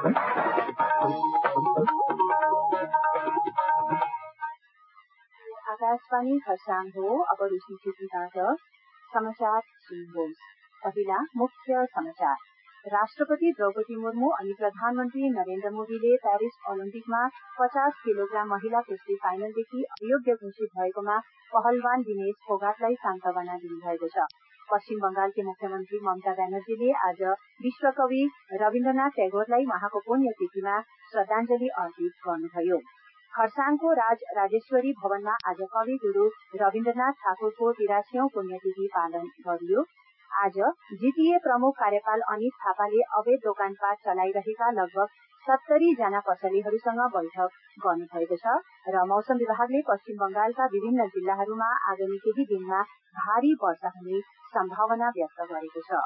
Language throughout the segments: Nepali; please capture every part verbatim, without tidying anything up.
आकाशवाणी खरसाङ हो। अब रुसी सिटीबाट समाचार सुन्नुहोस्। पहिला मुख्य समाचार। राष्ट्रपति द्रौपदी मुर्मू अनि प्रधानमन्त्री नरेन्द्र मोदीले प्यारिस ओलम्पिकमा पचास किलोग्राम महिला कुस्ती फाइनलदेखि अयोग्य घोषित भएकोमा पहलवान दिनेश फोगाटलाई सान्त्वना दिनुभएको छ। पश्चिम बंगालकी मुख्यमन्त्री ममता ब्यानर्जीले आज विश्वकवि रविन्द्रनाथ ट्यागोरलाई उहाँको पुण्यतिथिमा श्रद्धाञ्जली अर्पित गर्नुभयो। खरसाङको राज राजेश्वरी भवनमा आज कवि गुरू रविन्द्रनाथ ठाकुरको तिरासीऔं पुण्यतिथि पालन गरियो। आज जीटीए प्रमुख कार्यपाल अनित थापाले अवैध दोकानपाट चलाइरहेका लगभग सत्तरी जना पसलेहरूसँग बैठक गर्नुभएको छ र मौसम विभागले पश्चिम बंगालका विभिन्न जिल्लाहरूमा आगामी केही दिनमा भारी वर्षा हुने सम्भावना व्यक्त गरेको छ।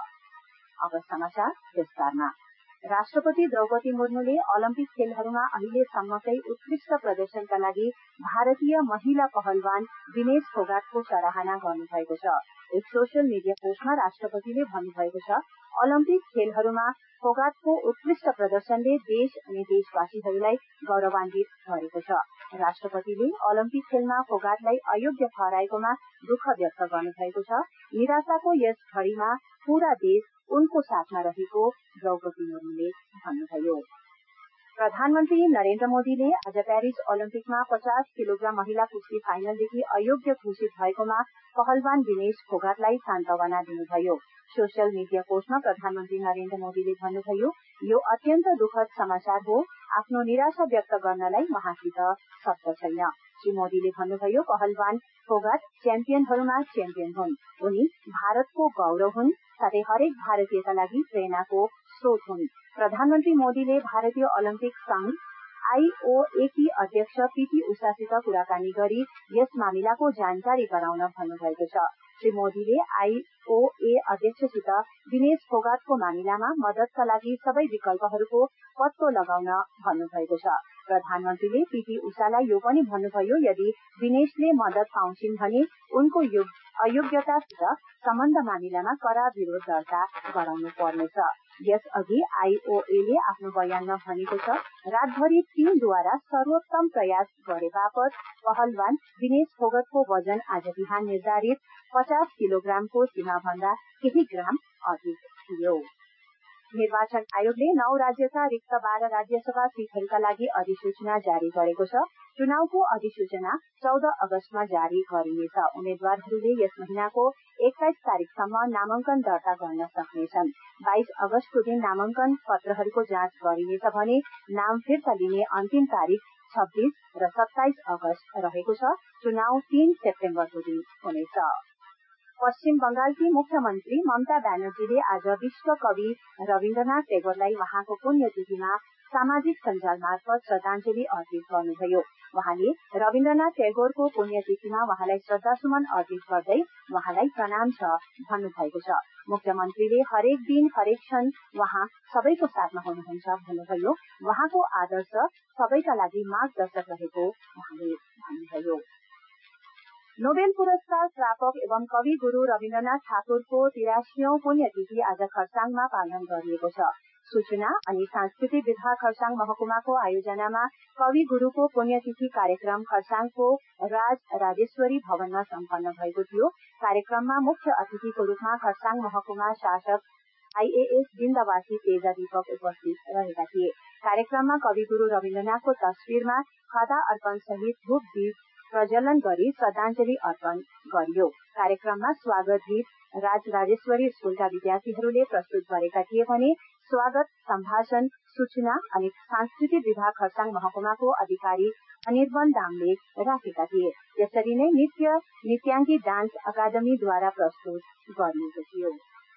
अब समाचार विस्तारमा। राष्ट्रपति द्रौपदी मुर्मूले ओलम्पिक खेलहरूमा अहिलेसम्मकै उत्कृष्ट प्रदर्शनका लागि भारतीय महिला पहलवान दिनेश फोगाटको सराहना गर्नुभएको छ। एक सोशल मीडिया पोस्टमा राष्ट्रपतिले भन्नुभएको छ, ओलम्पिक खेलहरूमा फोगाटको उत्कृष्ट प्रदर्शनले देश अनि देशवासीहरूलाई गौरवान्वित गरेको छ। राष्ट्रपतिले ओलम्पिक खेलमा फोगाटलाई अयोग्य ठहराएकोमा दुःख व्यक्त गर्नुभएको छ। निराशाको यस घड़ीमा पूरा देश उनको साथमा रहेको द्रौपदी मुर्मूले भन्नुभयो। प्रधानमन्त्री नरेन्द्र मोदीले आज प्यारिस ओलम्पिकमा पचास किलोग्राम महिला कुस्ती फाइनलदेखि अयोग्य घोषित भएकोमा पहलवान दिनेश फोगाटलाई सान्त्वना दिनुभयो। सोशल मीडिया पोस्टमा प्रधानमन्त्री नरेन्द्र मोदीले भन्नुभयो, यो अत्यन्त दुःखद समाचार हो। आफ्नो निराशा व्यक्त गर्नलाई उहाँसित शब्द छैन। श्री मोदीले भन्नुभयो, पहलवान फोगाट च्याम्पियनहरूमा च्याम्पियन हुन्। उनी भारतको गौरव हुन्, साथै हरेक भारतीयका लागि प्रेरणाको स्रोत हुन्। प्रधानमन्त्री मोदीले भारतीय ओलम्पिक संघ आईओए की अध्यक्ष पीटी उषासित कुराकानी गरी यस मामिलाको जानकारी गराउन भन्नुभएको छ। श्री मोदीले आईओए अध्यक्षसित दिनेश फोगाटको मामिलामा मद्दतका लागि सबै विकल्पहरूको पत्तो लगाउन भन्नुभएको छ। प्रधानमन्त्रीले पीटी उषालाई यो पनि भन्नुभयो, यदि दिनेशले मद्दत पाउँछिन् भने उनको अयोग्यतासित सम्बन्ध मामिलामा कड़ा विरोध दर्ता गराउनु पर्नेछ। यसअघि आईओएले आफ्नो बयानमा भनेको छ, रातभरि टीमद्वारा सर्वोत्तम प्रयास गरे बापत पहलवान दिनेश फोगाटको वजन आज बिहान निर्धारित पचास किलोग्रामको सीमाभन्दा केही ग्राम अधिक थियो। निर्वाचन आयोगले नौ राज्यका रिक्त बाह्र राज्यसभा सीटहरूका लागि अधिसूचना जारी गरेको छ। चुनावको अधिसूचना चौध अगस्तमा जारी गरिनेछ। उम्मेद्वारहरूले यस महिनाको एक्काइस तारिकसम्म नामाङ्कन दर्ता गर्न सक्नेछन्। बाइस अगस्तको दिन नामाङ्कन पत्रहरूको जाँच गरिनेछ भने नाम फिर्ता लिने अन्तिम तारिक छब्बीस र सत्ताइस अगस्त रहेको छ। चुनाव तीन सेप्टेम्बरको दिन हुनेछ। पश्चिम बंगालकी मुख्यमन्त्री ममता ब्यानर्जीले आज विश्व कवि रविन्द्रनाथ ट्यागोरलाई उहाँको पुण्यतिथिमा सामाजिक सञ्जाल मार्फत श्रद्धाञ्जली अर्पित गर्नुभयो। उहाँले रविन्द्रनाथ ट्यागोरको पुण्यतिथिमा उहाँलाई श्रद्धासुमन अर्पित गर्दै उहाँलाई प्रणाम छ भन्नुभएको छ। मुख्यमन्त्रीले हरेक दिन हरेक क्षण उहाँ सबैको साथमा हुनुहुन्छ भन्नुभयो। उहाँको आदर्श सबैका लागि मार्गदर्शक रहेको उहाँले भन्नुभयो। नोबेल पुरस्कार प्रापक एवं कवि गुरू रविन्द्रनाथ ठाकुरको तिरासीऔं पुण्यतिथि आज खरसाङमा पालन गरिएको छ। सूचना अनि सांस्कृतिक विभाग खरसाङ महकुमाको आयोजनामा कवि गुरूको पुण्यतिथि कार्यक्रम खरसाङको राज राजेश्वरी भवनमा सम्पन्न भएको थियो। कार्यक्रममा मुख्य अतिथिको रूपमा खरसाङ महकुमा शासक आईएएस बिन्दवासी तेजा दीपक उपस्थित रहेका थिए। कार्यक्रममा कवि गुरू रविन्द्रनाथको तस्वीरमा खदा अर्पण सहित धूप दीप प्रज्वलन गरी श्रद्धाञ्जली अर्पण गरियो। कार्यक्रममा स्वागत गीत राज राजेश्वरी स्कूलका विद्यार्थीहरूले प्रस्तुत गरेका थिए भने स्वागत सम्भाषण सूचना अनि सांस्कृतिक विभाग खरसाङ महकुमाको अधिकारी अनिर्बन दामले राखेका थिए। यसरी नै नृत्य नृत्याङ्गी डान्स अकादमीद्वारा प्रस्तुत गरिएको थियो।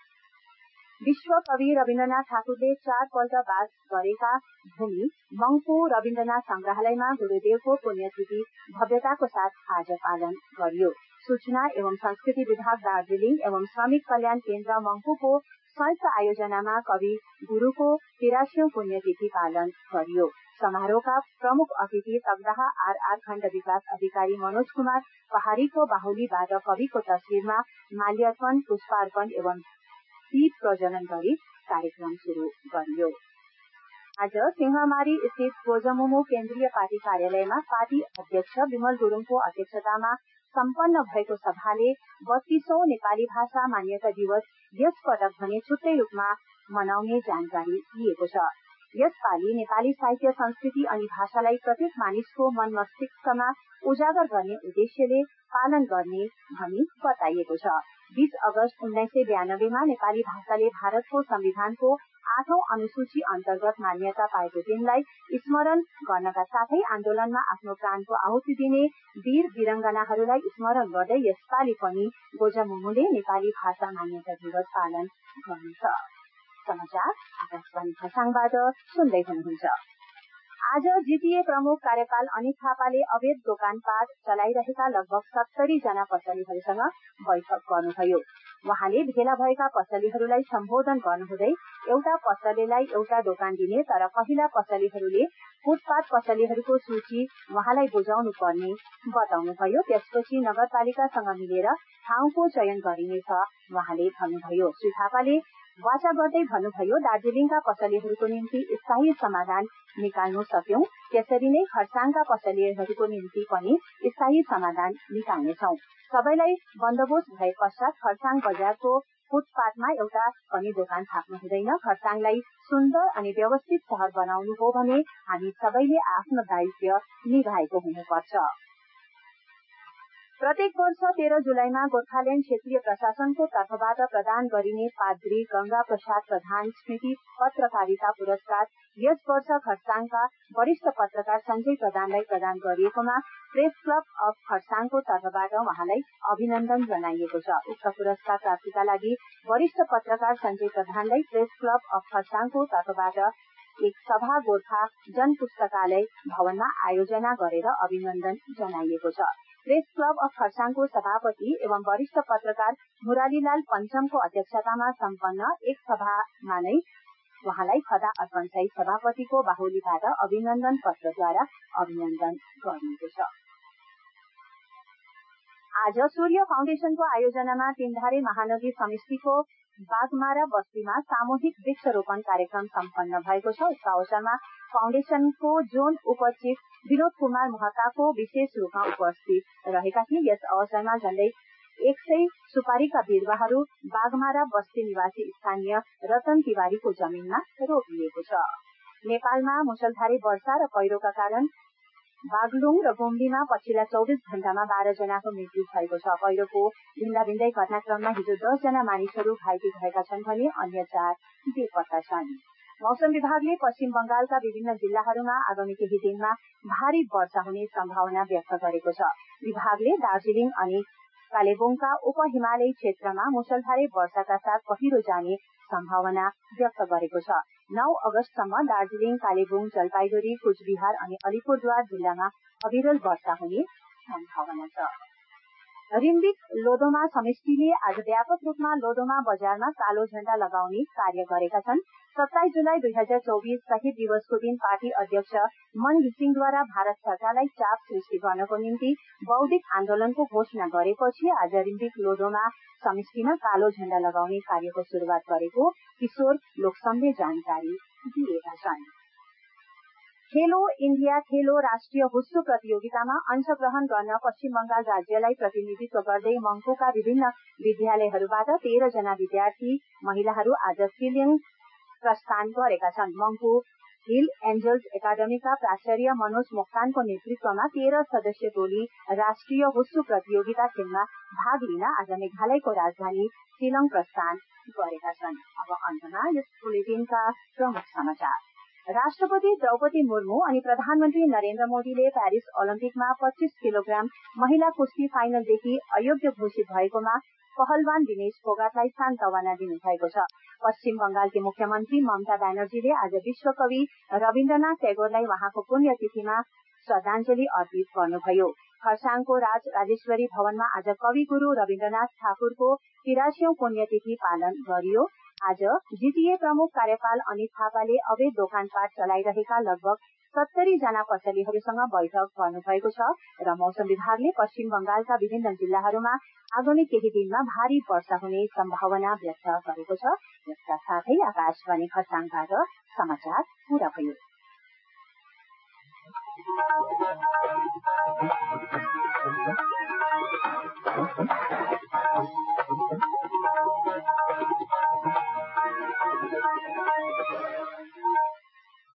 विश्व कवि रविन्द्रनाथ ठाकुरले चारपल्ट बास गरेका भूमि मंगपू रविन्द्रनाथ संग्रहालयमा गुरूदेवको पुण्यतिथि भव्यताको साथ आज पालन गरियो। सूचना एवं संस्कृति विभाग दार्जीलिङ एवं श्रमिक कल्याण केन्द्र मंगपूको संयुक्त आयोजनामा कवि गुरूको तिरासीऔं पुण्यतिथि पालन गरियो। समारोहका प्रमुख अतिथि तगदाहा आरआर खण्ड विकास अधिकारी मनोज कुमार पहाड़ीको बाहुलीबाट कविको तस्वीरमा माल्यार्पण पुष्पार्पण एवं दीप प्रज्वलन गरी कार्यक्रम शुरू गरियो। आज सिंहमारी स्थित गोजमुमो केन्द्रीय पार्टी कार्यालयमा पार्टी अध्यक्ष विमल गुरूङको अध्यक्षतामा सम्पन्न भएको सभाले बत्तीसौं नेपाली भाषा मान्यता दिवस यस पटक भने छुट्टै रूपमा मनाउने जानकारी दिएको छ। यसपालि नेपाली साहित्य संस्कृति अनि भाषालाई प्रत्येक मानिसको मन मस्तिष्कमा उजागर गर्ने उद्देश्यले पालन गर्ने भनी बताइएको छ। बीस अगस्त उन्नाइस सय बयानब्बेमा नेपाली भाषाले भारतको संविधानको आठौं अनुसूची अन्तर्गत मान्यता पाएको दिनलाई स्मरण गर्नका साथै आन्दोलनमा आफ्नो प्राणको आहुति दिने वीर वीरंगनाहरूलाई स्मरण गर्दै यसपालि पनि गोजमुमुले नेपाली भाषा मान्यता दिवस पालन गर्नेछ। समाचार आकाशवाणी खरसाङबाट सुन्दै हुनुहुन्छ। आज जीटीए प्रमुख कार्यपाल अनित थापाले अवैध दोकानपाट चलाइरहेका लगभग सत्तरी जना पसलेहरूसँग बैठक गर्नुभयो। वहाँले भेला भएका पसलेहरूलाई सम्बोधन गर्नुहुँदै एउटा पसलेलाई एउटा दोकान दिने तर पहिला पसलेहरूले फुटपाथ पसलेहरूको सूची वहाँलाई बुझाउनु पर्ने बताउनुभयो। त्यसपछि नगरपालिकासँग मिलेर ठाउँको चयन गरिनेछ वहाँले भन्नुभयो। श्री थापाले वाचा गर्दै भन्नुभयो, दार्जीलिङका पसलेहरूको निम्ति स्थायी समाधान निकाल्नु सक्यौं, त्यसरी नै खरसाङका पसलेहरूको निम्ति पनि स्थायी समाधान निकाल्नेछौं। सबैलाई बन्दोबस्त भए पश्चात खरसाङ बजारको फुटपाथमा एउटा पनि दोकान थाप्नु हुँदैन। खरसाङलाई सुन्दर अनि व्यवस्थित शहर बनाउनु हो भने हामी सबैले आफ्नो दायित्व निभाएको हुनुपर्छ। प्रत्येक वर्ष तेह्र जुलाईमा गोर्खाल्याण्ड क्षेत्रीय प्रशासनको तर्फबाट प्रदान गरिने पाद्री गंगा प्रसाद प्रधान स्मृति पत्रकारिता पुरस्कार यस वर्ष खरसाङका वरिष्ठ पत्रकार सञ्जय प्रधानलाई प्रदान गरिएकोमा प्रेस क्लब अफ खरसाङको तर्फबाट उहाँलाई अभिनन्दन जनाइएको छ। उक्त पुरस्कार प्राप्तिका लागि वरिष्ठ पत्रकार सञ्जय प्रधानलाई प्रेस क्लब अफ खरसाङको तर्फबाट एक सभा गोर्खा जन पुस्तकालय भवनमा आयोजना गरेर अभिनन्दन जनाइएको छ। प्रेस क्लब अफ खरसाङको सभापति एवं वरिष्ठ पत्रकार मुरारीलाल पञ्चमको अध्यक्षतामा सम्पन्न एक सभामा नै वहाँलाई खदा अर्पण सहित सभापतिको बाहुलीबाट अभिनन्दन पत्रद्वारा अभिनन्दन गरिएको छ। आज सूर्य फाउन्डेशनको आयोजनामा तीनधारे महानदी समष्टिको बाघमारा बस्तीमा सामूहिक वृक्षरोपण कार्यक्रम सम्पन्न भएको छ। यस अवसरमा फाउन्डेशनको जोन उपचिफ विनोद कुमार महताको विशेष रूपमा उपस्थित रहेका थिए। यस अवसरमा झण्डै एक सय सुपारीका बिरुवाहरू बाघमारा बस्ती निवासी स्थानीय रतन तिवारीको जमीनमा रोपिएको छ। नेपालमा मुसलधारे वर्षा र पहिरोका कारण बागलुङ र गुम्बीमा पछिल्ला चौबिस घण्टामा बाह्र जनाको मृत्यु भएको छ। पहिरोको भिन्दा भिन्दै घटनाक्रममा हिजो दस जना मानिसहरू घाइते भएका छन् भने अन्य चार बेपत्ता छन्। मौसम विभागले पश्चिम बंगालका विभिन्न जिल्लाहरूमा आगामी केही दिनमा भारी वर्षा हुने सम्भावना व्यक्त गरेको छ। विभागले दार्जीलिङ अनि कालेबुङका उप हिमालयी क्षेत्रमा मुसलधारे वर्षाका साथ पहिरो जाने सम्भावना व्यक्त गरेको छ। नौ अगस्तसम्म दार्जीलिङ, कालेबुङ, जलपाइगुड़ी, कुचबिहार अनि अलिपुरद्वार जिल्लामा अविरल वर्षा हुने सम्भावना छ। रिम्बिक लोधोमा समष्टिले आज व्यापक रूपमा लोधोमा बजारमा कालो झण्डा लगाउने कार्य गरेका छन्। सत्ताइस जुलाई दुई हजार चौबीस शहीद दिवसको दिन पार्टी अध्यक्ष मन घिसिङद्वारा भारत सरकारलाई चाप सृष्टि गर्नको निम्ति बौद्धिक आन्दोलनको घोषणा गरेपछि आज रिम्बिक लोधोमा समष्टिमा कालो झण्डा लगाउने कार्यको शुरूआत गरेको किशोर लोकसमले जानकारी दिएका छन्। खेलो इण्डिया खेलो राष्ट्रिय हुस्सु प्रतियोगितामा अंशग्रहण गर्न पश्चिम बंगाल राज्यलाई प्रतिनिधित्व गर्दै मंगपूका विभिन्न विद्यालयहरूबाट तेह्र जना विद्यार्थी महिलाहरू आज शिलिङ प्रस्थान गरेका छन्। मंगपू हिल एन्जल्स एकाडेमीका प्राचार्य मनोज मोक्तानको नेतृत्वमा तेह्र सदस्यीय टोली राष्ट्रिय हुस्सु प्रतियोगिता खेलमा भाग लिन आज मेघालयको राजधानी शिलङ प्रस्थान गरेका छन्। अब अन्तमा यस बुलेटिनका प्रमुख समाचार। राष्ट्रपति द्रौपदी मुर्मू अनि प्रधानमन्त्री नरेन्द्र मोदीले प्यारिस ओलम्पिकमा पच्चीस किलोग्राम महिला कुस्ती फाइनलदेखि अयोग्य घोषित भएकोमा पहलवान विनेश फोगाटलाई सान्तवना दिनुभएको छ। पश्चिम बंगालकी मुख्यमन्त्री ममता ब्यानर्जीले आज विश्वकवि रविन्द्रनाथ ट्यागोरलाई वहाँको पुण्यतिथिमा श्रद्धाञ्जली अर्पित गर्नुभयो। खरसाङको राज राजेश्वरी भवनमा आज कवि गुरू रविन्द्रनाथ ठाकुरको तिरासीऔं पुण्यतिथि पालन गरियो। आज जीटीए प्रमुख कार्यपाल अनित थापाले अवैध दोकानपाट चलाइरहेका लगभग सत्तरी जना पसलेहरूसँग बैठक गर्नुभएको छ र मौसम विभागले पश्चिम बंगालका विभिन्न जिल्लाहरूमा आगामी केही दिनमा भारी वर्षा हुने सम्भावना व्यक्त गरेको छ। यसका साथै आकाशवाणी खरसाङबाट समाचार पूरा भयो।